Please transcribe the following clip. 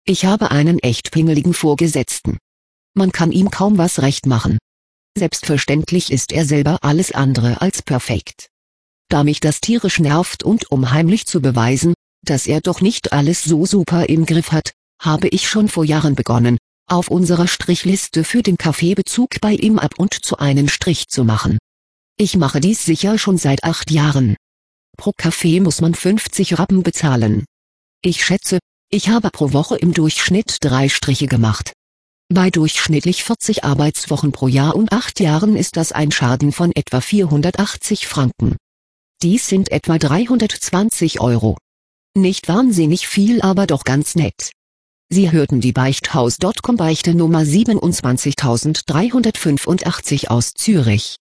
Ich habe einen echt pingeligen Vorgesetzten. Man kann ihm kaum was recht machen. Selbstverständlich ist er selber alles andere als perfekt. Da mich das tierisch nervt und um heimlich zu beweisen, dass er doch nicht alles so super im Griff hat, habe ich schon vor Jahren begonnen, auf unserer Strichliste für den Kaffeebezug bei ihm ab und zu einen Strich zu machen. Ich mache dies sicher schon seit 8 Jahren. Pro Kaffee muss man 50 Rappen bezahlen. Ich schätze, ich habe pro Woche im Durchschnitt 3 Striche gemacht. Bei durchschnittlich 40 Arbeitswochen pro Jahr und 8 Jahren ist das ein Schaden von etwa 480 Franken. Dies sind etwa 320 Euro. Nicht wahnsinnig viel, aber doch ganz nett. Sie hörten die Beichthaus.com Beichte Nummer 27385 aus Zürich.